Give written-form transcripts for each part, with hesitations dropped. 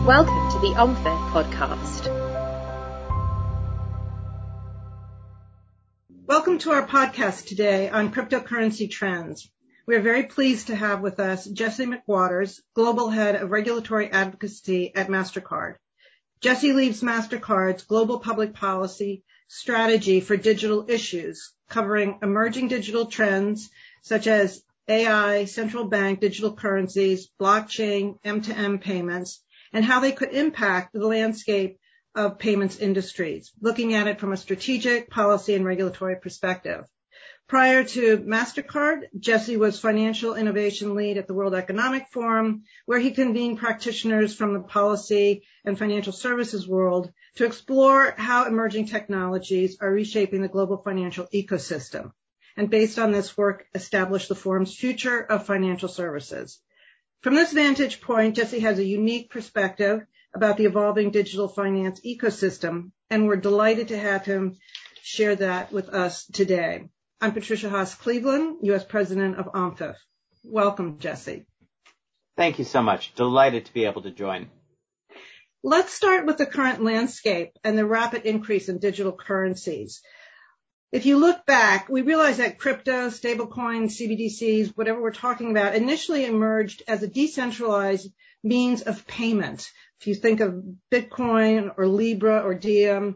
Welcome to the OMFIT podcast. Welcome to our podcast today on cryptocurrency trends. We are very pleased to have with us Jesse McWaters, Global Head of Regulatory Advocacy at MasterCard. Jesse leads MasterCard's global public policy strategy for digital issues, covering emerging digital trends such as AI, central bank digital currencies, blockchain, M2M payments, and how they could impact the landscape of payments industries, looking at it from a strategic, policy, and regulatory perspective. Prior to MasterCard, Jesse was Financial Innovation Lead at the World Economic Forum, where he convened practitioners from the policy and financial services world to explore how emerging technologies are reshaping the global financial ecosystem. And based on this work, established the forum's future of financial services. From this vantage point, Jesse has a unique perspective about the evolving digital finance ecosystem, and we're delighted to have him share that with us today. I'm Patricia Haas-Cleveland, U.S. President of OMFIF. Welcome, Jesse. Thank you so much. Delighted to be able to join. Let's start with the current landscape and the rapid increase in digital currencies. If you look back, we realize that crypto, stablecoins, CBDCs, whatever we're talking about, initially emerged as a decentralized means of payment. If you think of Bitcoin or Libra or Diem,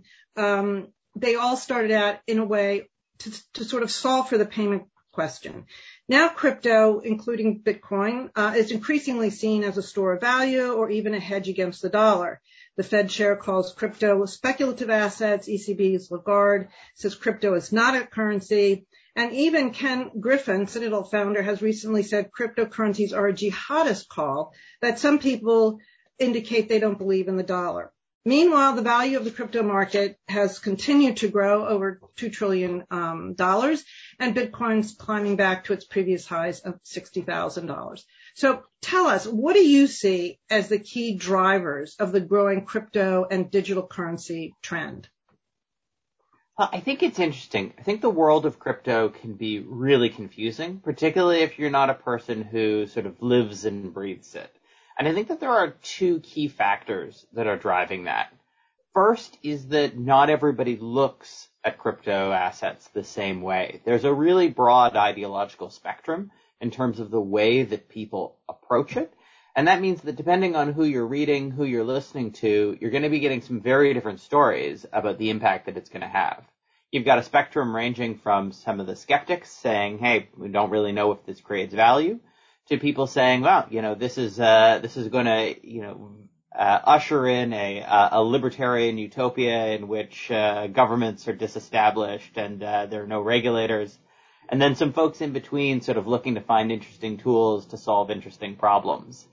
they all started out in a way to sort of solve for the payment question. Now crypto, including Bitcoin, is increasingly seen as a store of value or even a hedge against the dollar. The Fed chair calls crypto speculative assets. ECB's Lagarde says crypto is not a currency. And even Ken Griffin, Citadel founder, has recently said cryptocurrencies are a jihadist call, that some people indicate they don't believe in the dollar. Meanwhile, the value of the crypto market has continued to grow over $2 trillion, and Bitcoin's climbing back to its previous highs of $60,000. So tell us, what do you see as the key drivers of the growing crypto and digital currency trend? I think it's interesting. I think the world of crypto can be really confusing, particularly if you're not a person who sort of lives and breathes it. And I think that there are two key factors that are driving that. First is that not everybody looks at crypto assets the same way. There's a really broad ideological spectrum in terms of the way that people approach it. And that means that depending on who you're reading, who you're listening to, you're going to be getting some very different stories about the impact that it's going to have. You've got a spectrum ranging from some of the skeptics saying, hey, we don't really know if this creates value, to people saying, well, this is going to, usher in a libertarian utopia in which governments are disestablished and there are no regulators. And then some folks in between sort of looking to find interesting tools to solve interesting problems.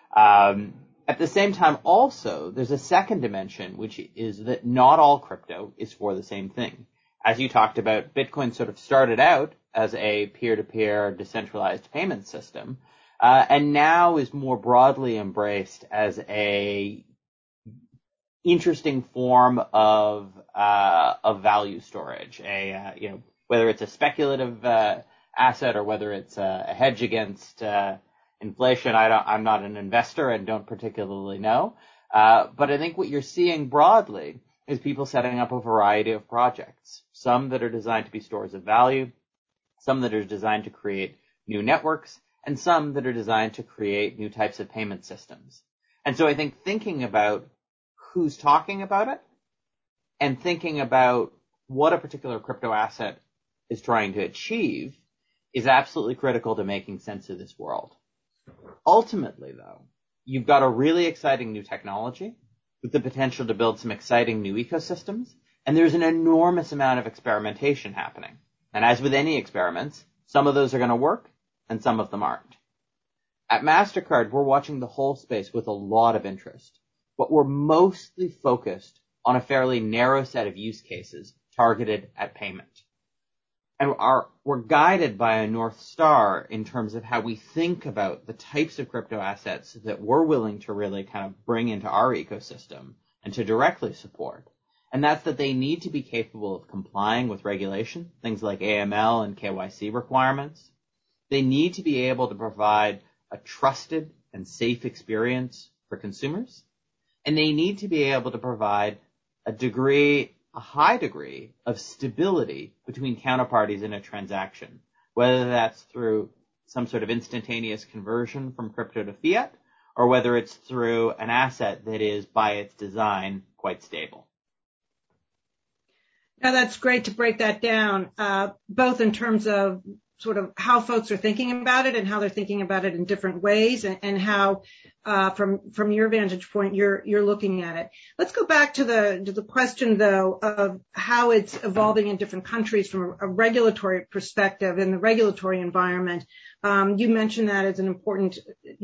At the same time, also, there's a second dimension, which is that not all crypto is for the same thing. As you talked about, Bitcoin sort of started out as a peer-to-peer decentralized payment system, and now is more broadly embraced as a interesting form of value storage. Whether it's a speculative asset or whether it's a hedge against inflation, I'm not an investor and don't particularly know. But I think what you're seeing broadly is people setting up a variety of projects, some that are designed to be stores of value, some that are designed to create new networks, and some that are designed to create new types of payment systems. And so I think thinking about who's talking about it and thinking about what a particular crypto asset is trying to achieve is absolutely critical to making sense of this world. Ultimately, though, you've got a really exciting new technology with the potential to build some exciting new ecosystems, and there's an enormous amount of experimentation happening. And as with any experiments, some of those are going to work and some of them aren't. At MasterCard, we're watching the whole space with a lot of interest, but we're mostly focused on a fairly narrow set of use cases targeted at payment. And we're guided by a North Star in terms of how we think about the types of crypto assets that we're willing to really kind of bring into our ecosystem and to directly support. And that's that they need to be capable of complying with regulation, things like AML and KYC requirements. They need to be able to provide a trusted and safe experience for consumers. And they need to be able to provide a high degree of stability between counterparties in a transaction, whether that's through some sort of instantaneous conversion from crypto to fiat, or whether it's through an asset that is, by its design, quite stable. Now, that's great to break that down, both in terms of sort of how folks are thinking about it and how they're thinking about it in different ways, and how, from your vantage point, you're looking at it. Let's go back to the question, though, of how it's evolving in different countries from a regulatory perspective in the regulatory environment. You mentioned that as an important,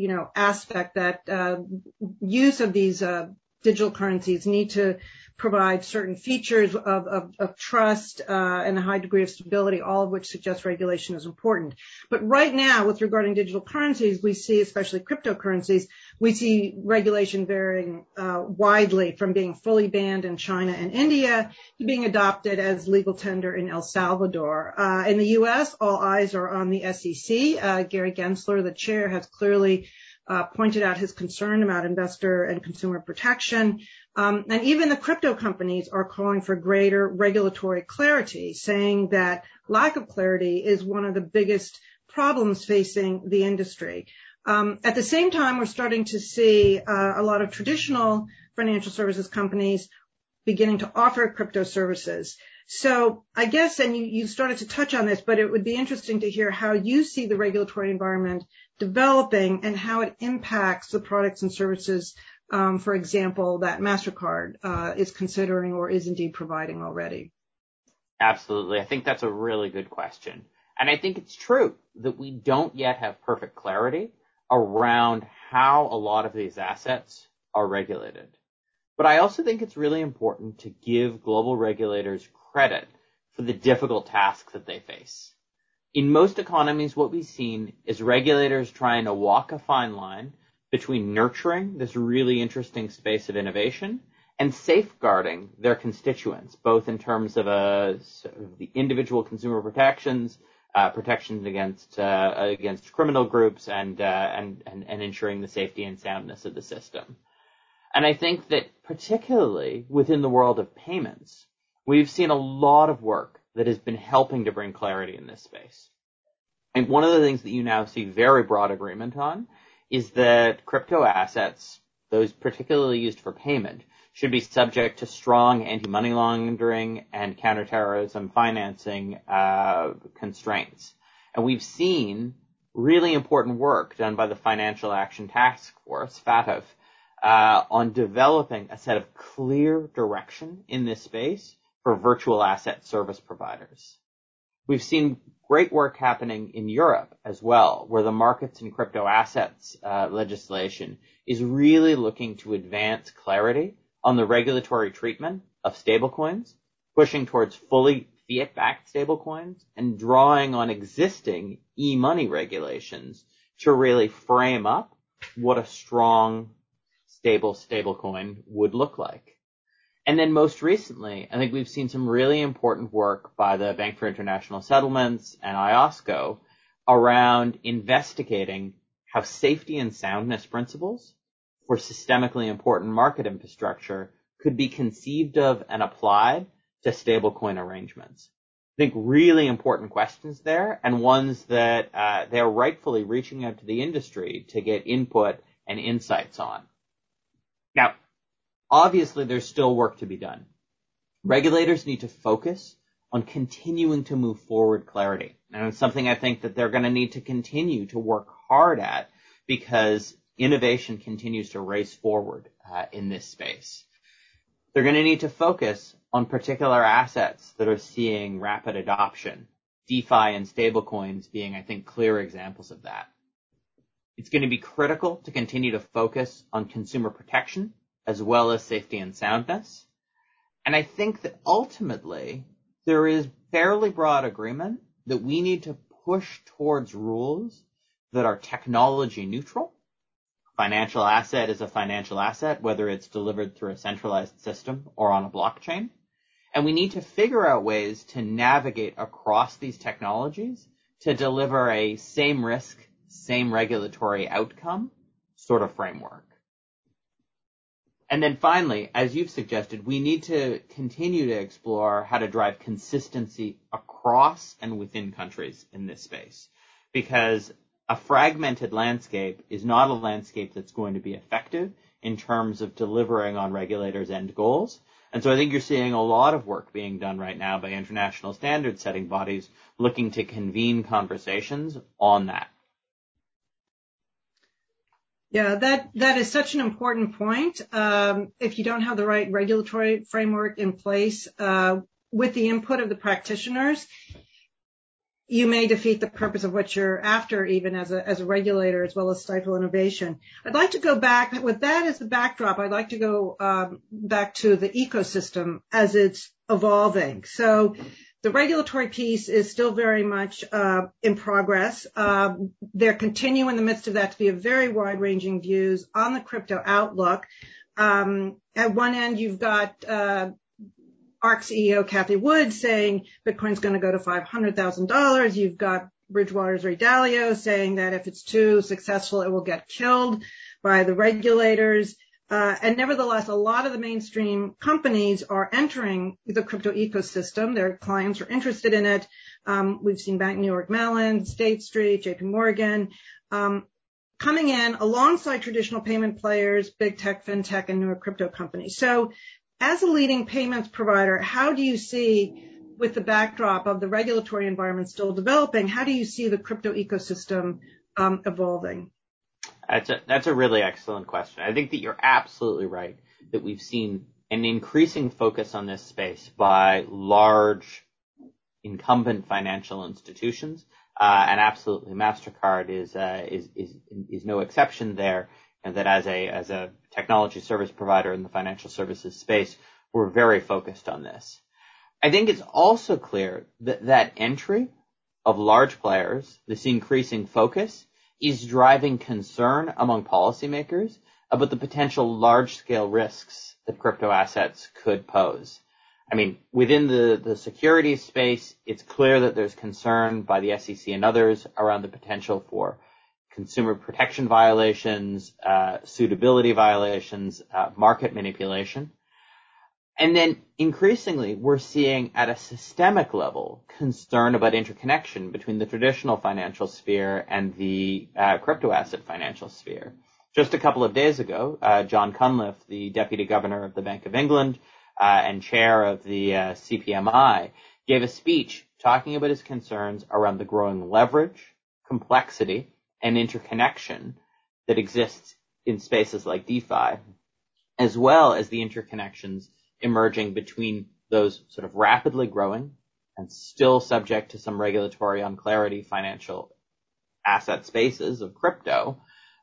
aspect, that use of these digital currencies need to provide certain features of trust and a high degree of stability, all of which suggests regulation is important. But right now, with regarding digital currencies, we see, especially cryptocurrencies, we see regulation varying widely, from being fully banned in China and India to being adopted as legal tender in El Salvador. In the U.S., all eyes are on the SEC. Gary Gensler, the chair, has clearly pointed out his concern about investor and consumer protection. And even the crypto companies are calling for greater regulatory clarity, saying that lack of clarity is one of the biggest problems facing the industry. At the same time, we're starting to see a lot of traditional financial services companies beginning to offer crypto services. So I guess, and you started to touch on this, but it would be interesting to hear how you see the regulatory environment developing and how it impacts the products and services, for example, that MasterCard is considering or is indeed providing already. Absolutely. I think that's a really good question. And I think it's true that we don't yet have perfect clarity around how a lot of these assets are regulated. But I also think it's really important to give global regulators credit for the difficult tasks that they face. In most economies, what we've seen is regulators trying to walk a fine line between nurturing this really interesting space of innovation and safeguarding their constituents, both in terms of the individual consumer protections, protections against criminal groups, and ensuring the safety and soundness of the system. And I think that particularly within the world of payments, we've seen a lot of work that has been helping to bring clarity in this space. And one of the things that you now see very broad agreement on is that crypto assets, those particularly used for payment, should be subject to strong anti-money laundering and counterterrorism financing constraints. And we've seen really important work done by the Financial Action Task Force, FATF, on developing a set of clear direction in this space for virtual asset service providers. We've seen great work happening in Europe as well, where the markets and crypto assets legislation is really looking to advance clarity on the regulatory treatment of stablecoins, pushing towards fully fiat-backed stablecoins, and drawing on existing e-money regulations to really frame up what a strong, stable stablecoin would look like. And then most recently, I think we've seen some really important work by the Bank for International Settlements and IOSCO around investigating how safety and soundness principles for systemically important market infrastructure could be conceived of and applied to stablecoin arrangements. I think really important questions there, and ones that they're rightfully reaching out to the industry to get input and insights on. Now, obviously, there's still work to be done. Regulators need to focus on continuing to move forward clarity. And it's something I think that they're going to need to continue to work hard at, because innovation continues to race forward in this space. They're going to need to focus on particular assets that are seeing rapid adoption, DeFi and stablecoins being, I think, clear examples of that. It's going to be critical to continue to focus on consumer protection as well as safety and soundness. And I think that ultimately there is fairly broad agreement that we need to push towards rules that are technology neutral. Financial asset is a financial asset, whether it's delivered through a centralized system or on a blockchain. And we need to figure out ways to navigate across these technologies to deliver a same risk, same regulatory outcome sort of framework. And then finally, as you've suggested, we need to continue to explore how to drive consistency across and within countries in this space, because a fragmented landscape is not a landscape that's going to be effective in terms of delivering on regulators' end goals. And so I think you're seeing a lot of work being done right now by international standard setting bodies looking to convene conversations on that. Yeah, that is such an important point. If you don't have the right regulatory framework in place, with the input of the practitioners, you may defeat the purpose of what you're after, even as a regulator, as well as stifle innovation. I'd like to go back with that as the backdrop. I'd like to go back to the ecosystem as it's evolving. So the regulatory piece is still very much in progress. There continue in the midst of that to be a very wide-ranging views on the crypto outlook. At one end, you've got ARK CEO Cathie Wood saying Bitcoin's going to go to $500,000. You've got Bridgewater's Ray Dalio saying that if it's too successful, it will get killed by the regulators. And nevertheless, a lot of the mainstream companies are entering the crypto ecosystem. Their clients are interested in it. We've seen Bank New York Mellon, State Street, JP Morgan, coming in alongside traditional payment players, big tech, fintech, and newer crypto companies. So as a leading payments provider, how do you see, with the backdrop of the regulatory environment still developing, how do you see the crypto ecosystem evolving? That's a really excellent question. I think that you're absolutely right that we've seen an increasing focus on this space by large incumbent financial institutions, and absolutely MasterCard is no exception there. And that as a technology service provider in the financial services space, we're very focused on this. I think it's also clear that entry of large players, this increasing focus, is driving concern among policymakers about the potential large-scale risks that crypto assets could pose. I mean, within the securities space, it's clear that there's concern by the SEC and others around the potential for consumer protection violations, suitability violations, market manipulation. And then increasingly, we're seeing at a systemic level concern about interconnection between the traditional financial sphere and the crypto asset financial sphere. Just a couple of days ago, John Cunliffe, the Deputy Governor of the Bank of England and Chair of the CPMI, gave a speech talking about his concerns around the growing leverage, complexity, and interconnection that exists in spaces like DeFi, as well as the interconnections emerging between those sort of rapidly growing and still subject to some regulatory unclarity financial asset spaces of crypto,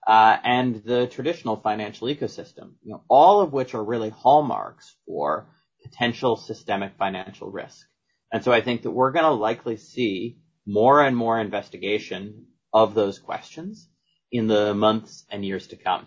and the traditional financial ecosystem, all of which are really hallmarks for potential systemic financial risk. And so I think that we're going to likely see more and more investigation of those questions in the months and years to come.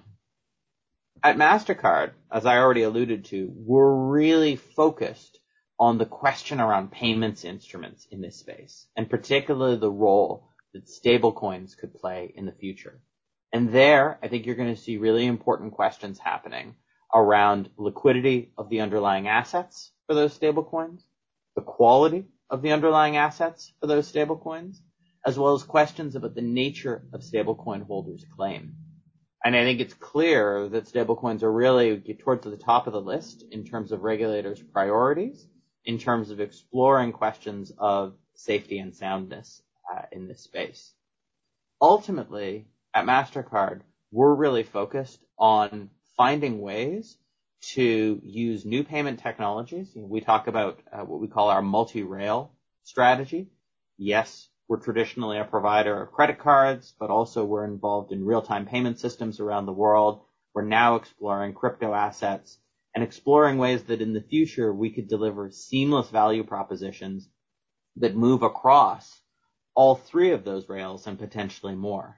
At MasterCard, as I already alluded to, we're really focused on the question around payments instruments in this space, and particularly the role that stablecoins could play in the future. And there, I think you're going to see really important questions happening around liquidity of the underlying assets for those stablecoins, the quality of the underlying assets for those stablecoins, as well as questions about the nature of stablecoin holders' claim. And I think it's clear that stablecoins are really towards the top of the list in terms of regulators' priorities, in terms of exploring questions of safety and soundness in this space. Ultimately, at MasterCard, we're really focused on finding ways to use new payment technologies. We talk about what we call our multi-rail strategy. Yes, we're traditionally a provider of credit cards, but also we're involved in real-time payment systems around the world. We're now exploring crypto assets and exploring ways that in the future we could deliver seamless value propositions that move across all three of those rails and potentially more.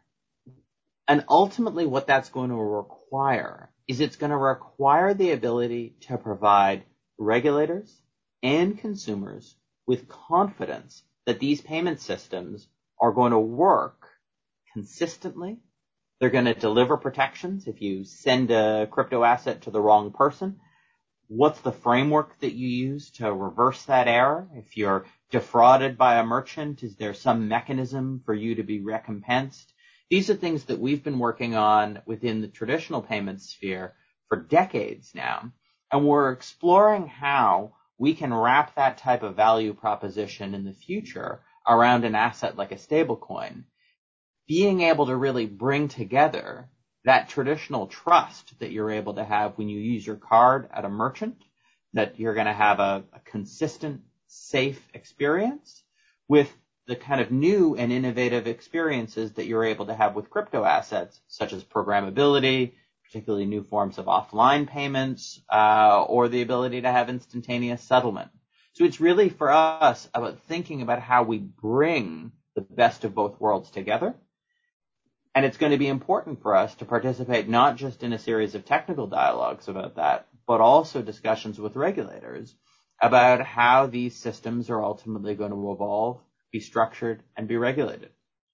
And ultimately what that's going to require is it's going to require the ability to provide regulators and consumers with confidence that these payment systems are going to work consistently, They're going to deliver protections if you send a crypto asset to the wrong person. What's the framework that you use to reverse that error? If you're defrauded by a merchant, is there some mechanism for you to be recompensed? These are things that we've been working on within the traditional payment sphere for decades now. And we're exploring how we can wrap that type of value proposition in the future around an asset like a stablecoin, being able to really bring together that traditional trust that you're able to have when you use your card at a merchant, that you're going to have a consistent, safe experience, with the kind of new and innovative experiences that you're able to have with crypto assets, such as programmability, particularly new forms of offline payments, or the ability to have instantaneous settlement. So it's really for us about thinking about how we bring the best of both worlds together. And it's going to be important for us to participate not just in a series of technical dialogues about that, but also discussions with regulators about how these systems are ultimately going to evolve, be structured, and be regulated.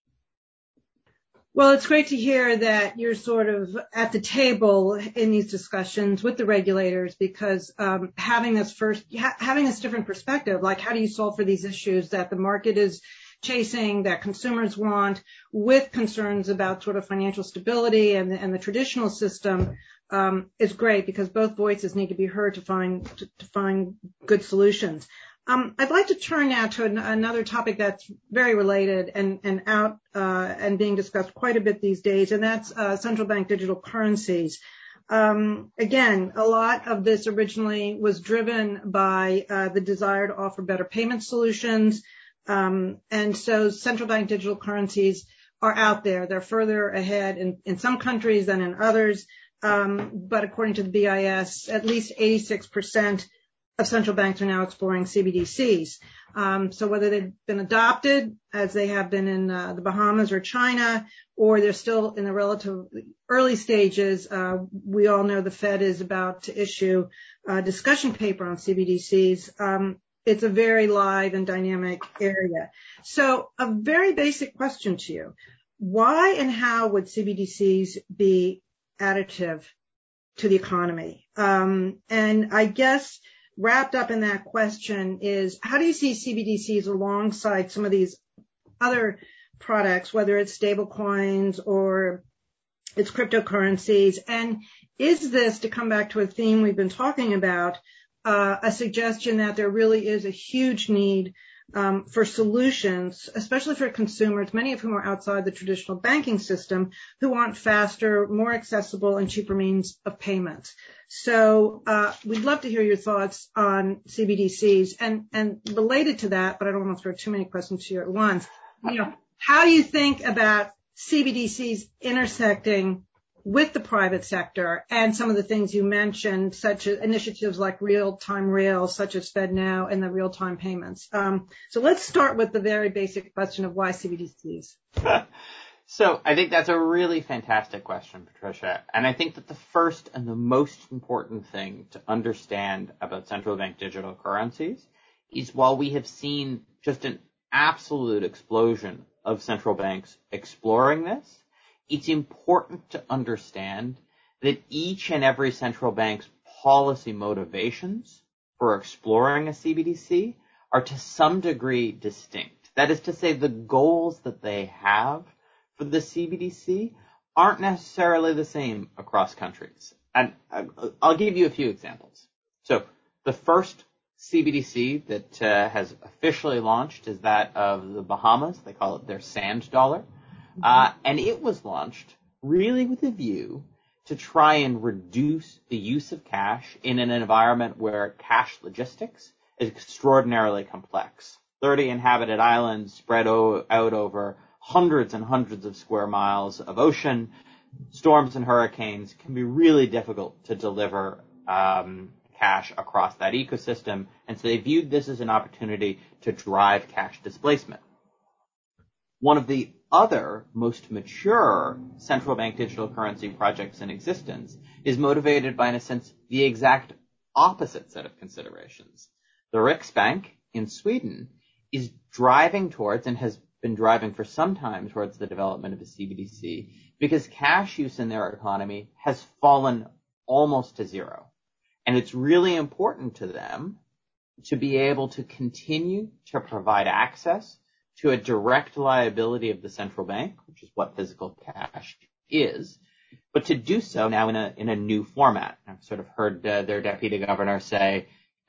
Well, it's great to hear that you're sort of at the table in these discussions with the regulators, because having this different perspective, like how do you solve for these issues that the market is chasing, that consumers want, with concerns about sort of financial stability and the traditional system, is great, because both voices need to be heard to find good solutions. I'd like to turn now to another topic that's very related and being discussed quite a bit these days, and that's central bank digital currencies. Again, a lot of this originally was driven by the desire to offer better payment solutions, and so central bank digital currencies are out there. They're further ahead in some countries than in others, but according to the BIS, at least 86% of central banks are now exploring CBDCs. So whether they've been adopted, as they have been in the Bahamas or China, or they're still in the relatively early stages, we all know the Fed is about to issue a discussion paper on CBDCs. It's a very live and dynamic area. So a very basic question to you. Why and how would CBDCs be additive to the economy? And I guess wrapped up in that question is, how do you see CBDCs alongside some of these other products, whether it's stable coins or it's cryptocurrencies? And is this, to come back to a theme we've been talking about, a suggestion that there really is a huge need for solutions, especially for consumers, many of whom are outside the traditional banking system, who want faster, more accessible, and cheaper means of payment? So we'd love to hear your thoughts on CBDCs. And related to that, but I don't want to throw too many questions to you at once, how do you think about CBDCs intersecting with the private sector and some of the things you mentioned, such as initiatives like real-time rails, such as FedNow, and the real-time payments? So let's start with the very basic question of why CBDCs. So I think that's a really fantastic question, Patricia. And I think that the first and the most important thing to understand about central bank digital currencies is, while we have seen just an absolute explosion of central banks exploring this, it's important to understand that each and every central bank's policy motivations for exploring a CBDC are to some degree distinct. That is to say, the goals that they have for the CBDC aren't necessarily the same across countries. And I'll give you a few examples. So the first CBDC that has officially launched is that of the Bahamas. They call it their sand dollar. And it was launched really with a view to try and reduce the use of cash in an environment where cash logistics is extraordinarily complex. 30 inhabited islands spread out over hundreds and hundreds of square miles of ocean. Storms and hurricanes can be really difficult to deliver cash across that ecosystem. And so they viewed this as an opportunity to drive cash displacement. One of the other most mature central bank digital currency projects in existence is motivated by, in a sense, the exact opposite set of considerations. The Riksbank in Sweden is driving towards, and has been driving for some time towards, the development of a CBDC because cash use in their economy has fallen almost to zero. And it's really important to them to be able to continue to provide access to a direct liability of the central bank, which is what physical cash is, but to do so now in a new format. I've sort of heard their deputy governor say,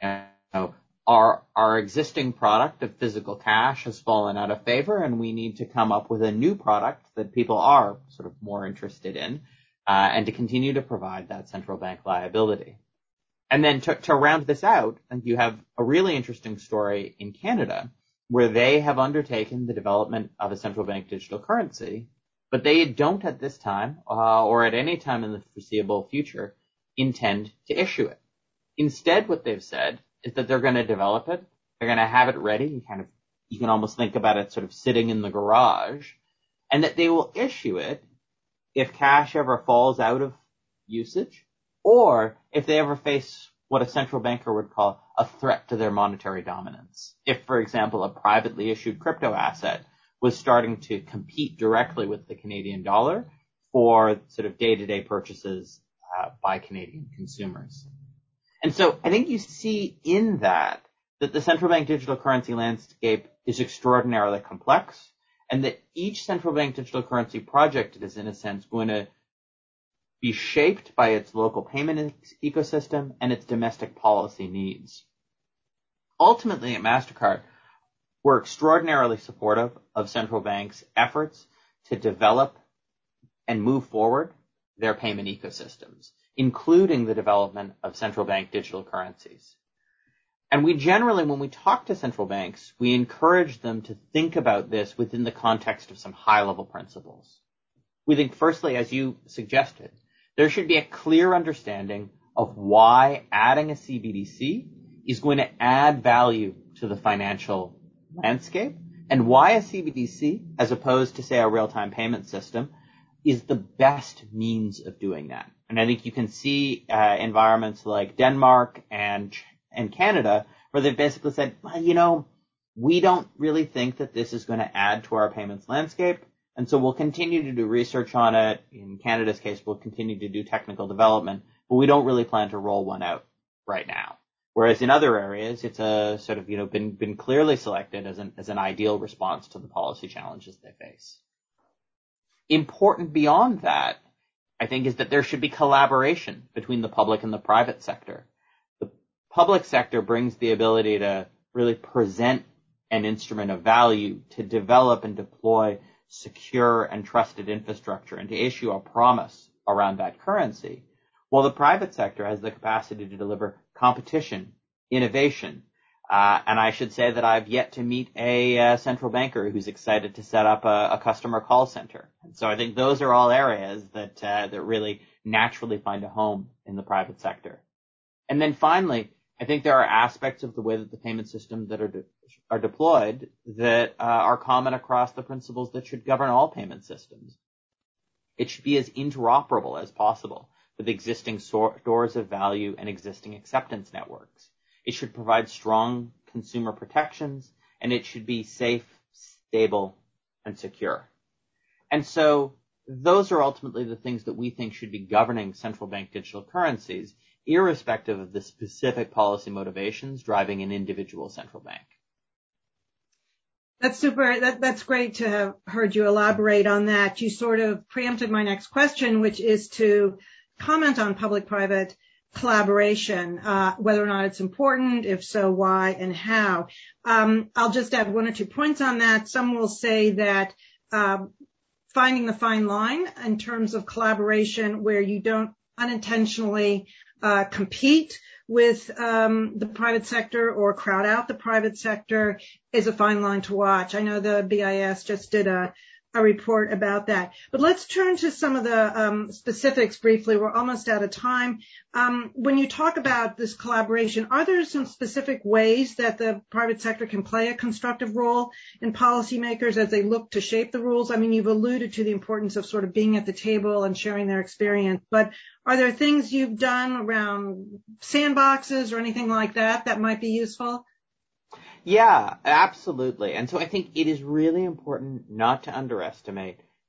our existing product of physical cash has fallen out of favor, and we need to come up with a new product that people are sort of more interested in, and to continue to provide that central bank liability. And then to round this out, you have a really interesting story in Canada where they have undertaken the development of a central bank digital currency, but they don't at this time, or at any time in the foreseeable future, intend to issue it. Instead, what they've said is that they're going to develop it, they're going to have it ready, you can almost think about it sort of sitting in the garage, and that they will issue it if cash ever falls out of usage, or if they ever face what a central banker would call a threat to their monetary dominance. If, for example, a privately issued crypto asset was starting to compete directly with the Canadian dollar for sort of day-to-day purchases by Canadian consumers. And so I think you see in that the central bank digital currency landscape is extraordinarily complex, and that each central bank digital currency project is, in a sense, going to be shaped by its local payment ecosystem and its domestic policy needs. Ultimately, at MasterCard, we're extraordinarily supportive of central banks' efforts to develop and move forward their payment ecosystems, including the development of central bank digital currencies. And we generally, when we talk to central banks, we encourage them to think about this within the context of some high-level principles. We think, firstly, as you suggested, there should be a clear understanding of why adding a CBDC is going to add value to the financial landscape, and why a CBDC, as opposed to, say, a real-time payment system, is the best means of doing that. And I think you can see environments like Denmark and Canada where they've basically said, well, we don't really think that this is going to add to our payments landscape, and so we'll continue to do research on it. In Canada's case, we'll continue to do technical development, but we don't really plan to roll one out right now. Whereas in other areas, it's a sort of, been clearly selected as an ideal response to the policy challenges they face. Important beyond that, I think, is that there should be collaboration between the public and the private sector. The public sector brings the ability to really present an instrument of value, to develop and deploy secure and trusted infrastructure, and to issue a promise around that currency, while the private sector has the capacity to deliver competition, innovation. And I should say that I've yet to meet a central banker who's excited to set up a customer call center. And so I think those are all areas that really naturally find a home in the private sector. And then finally, I think there are aspects of the way that the payment systems that are deployed that are common across the principles that should govern all payment systems. It should be as interoperable as possible with existing stores of value and existing acceptance networks. It should provide strong consumer protections, and it should be safe, stable, and secure. And so those are ultimately the things that we think should be governing central bank digital currencies, irrespective of the specific policy motivations driving an individual central bank. That's super. That's great to have heard you elaborate on that. You sort of preempted my next question, which is to comment on public-private collaboration, whether or not it's important, if so, why and how. I'll just add one or 2 points on that. Some will say that finding the fine line in terms of collaboration where you don't unintentionally compete with the private sector or crowd out the private sector is a fine line to watch. I know the BIS just did a report about that. But let's turn to some of the specifics briefly. We're almost out of time. When you talk about this collaboration, are there some specific ways that the private sector can play a constructive role in policymakers as they look to shape the rules? I mean, you've alluded to the importance of sort of being at the table and sharing their experience, but are there things you've done around sandboxes or anything like that that might be useful? Yeah, absolutely. And so I think it is really important not to underestimate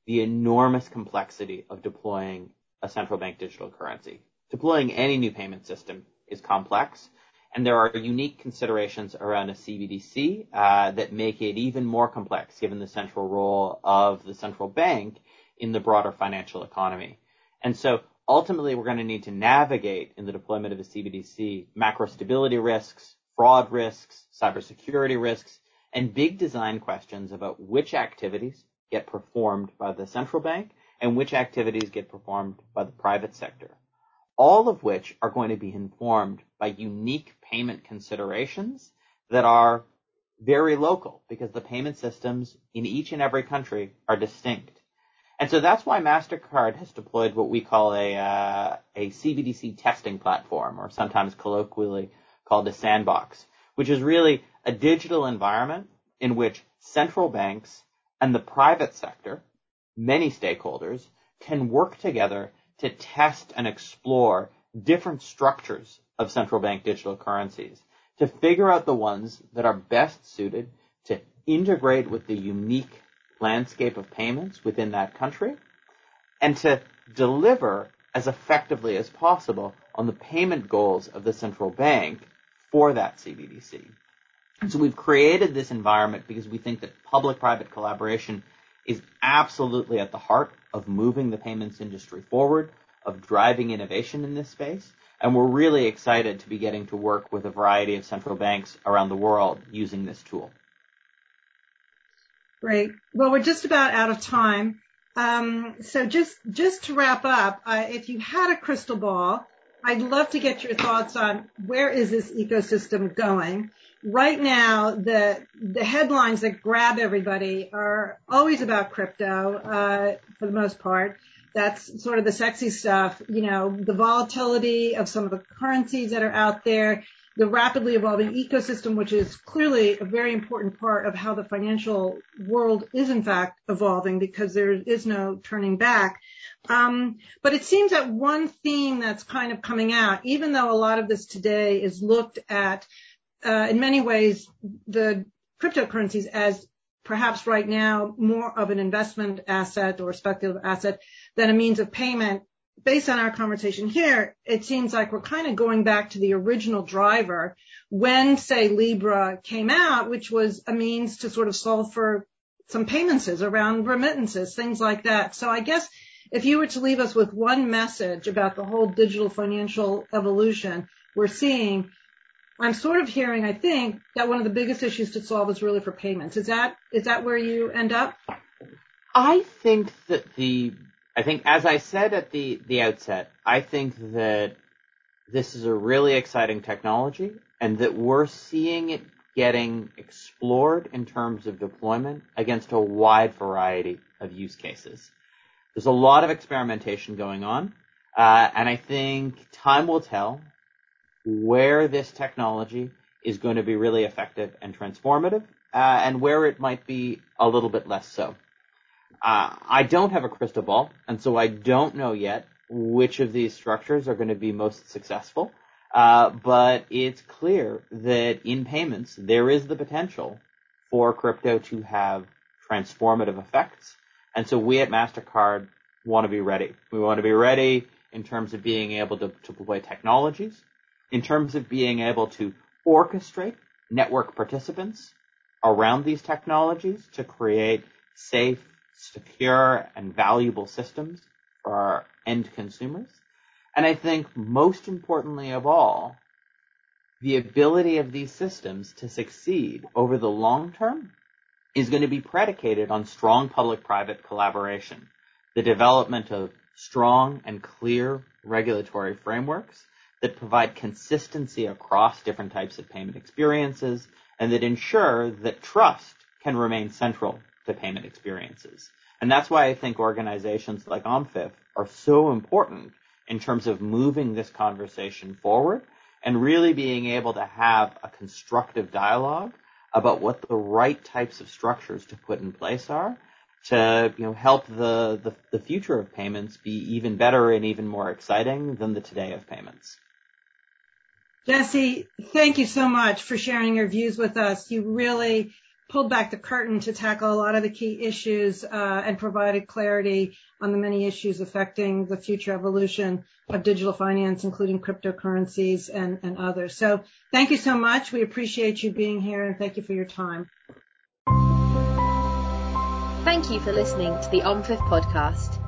the enormous complexity of deploying a central bank digital currency. Deploying any new payment system is complex, and there are unique considerations around a CBDC that make it even more complex given the central role of the central bank in the broader financial economy. And so ultimately, we're going to need to navigate in the deployment of a CBDC macro stability risks, fraud risks, cybersecurity risks, and big design questions about which activities get performed by the central bank and which activities get performed by the private sector, all of which are going to be informed by unique payment considerations that are very local because the payment systems in each and every country are distinct. And so that's why MasterCard has deployed what we call a CBDC testing platform, or sometimes colloquially called a sandbox, which is really a digital environment in which central banks and the private sector, many stakeholders, can work together to test and explore different structures of central bank digital currencies to figure out the ones that are best suited to integrate with the unique landscape of payments within that country and to deliver as effectively as possible on the payment goals of the central bank for that CBDC. And so we've created this environment because we think that public-private collaboration is absolutely at the heart of moving the payments industry forward, of driving innovation in this space, and we're really excited to be getting to work with a variety of central banks around the world using this tool. Great. Well, we're just about out of time. So just to wrap up, if you had a crystal ball, I'd love to get your thoughts on where is this ecosystem going. Right now, the headlines that grab everybody are always about crypto, for the most part. That's sort of the sexy stuff, the volatility of some of the currencies that are out there, the rapidly evolving ecosystem, which is clearly a very important part of how the financial world is in fact evolving because there is no turning back. But it seems that one theme that's kind of coming out, even though a lot of this today is looked at, in many ways, the cryptocurrencies as perhaps right now more of an investment asset or speculative asset than a means of payment. Based on our conversation here, it seems like we're kind of going back to the original driver when, say, Libra came out, which was a means to sort of solve for some payments around remittances, things like that. So I guess if you were to leave us with one message about the whole digital financial evolution we're seeing, I'm sort of hearing, I think, that one of the biggest issues to solve is really for payments. Is that where you end up? I think, as I said at the outset, I think that this is a really exciting technology and that we're seeing it getting explored in terms of deployment against a wide variety of use cases. There's a lot of experimentation going on, and I think time will tell where this technology is going to be really effective and transformative, and where it might be a little bit less so. I don't have a crystal ball, and so I don't know yet which of these structures are going to be most successful. But it's clear that in payments, there is the potential for crypto to have transformative effects. And so we at MasterCard want to be ready. We want to be ready in terms of being able to deploy technologies, in terms of being able to orchestrate network participants around these technologies to create safe, secure, and valuable systems for our end consumers. And I think most importantly of all, the ability of these systems to succeed over the long term is going to be predicated on strong public-private collaboration, the development of strong and clear regulatory frameworks that provide consistency across different types of payment experiences and that ensure that trust can remain central to payment experiences. And that's why I think organizations like OMFIF are so important in terms of moving this conversation forward and really being able to have a constructive dialogue about what the right types of structures to put in place are to help the future of payments be even better and even more exciting than the today of payments. Jesse, thank you so much for sharing your views with us. You really pulled back the curtain to tackle a lot of the key issues and provided clarity on the many issues affecting the future evolution of digital finance, including cryptocurrencies and others. So thank you so much. We appreciate you being here, and thank you for your time. Thank you for listening to the OMFIF podcast.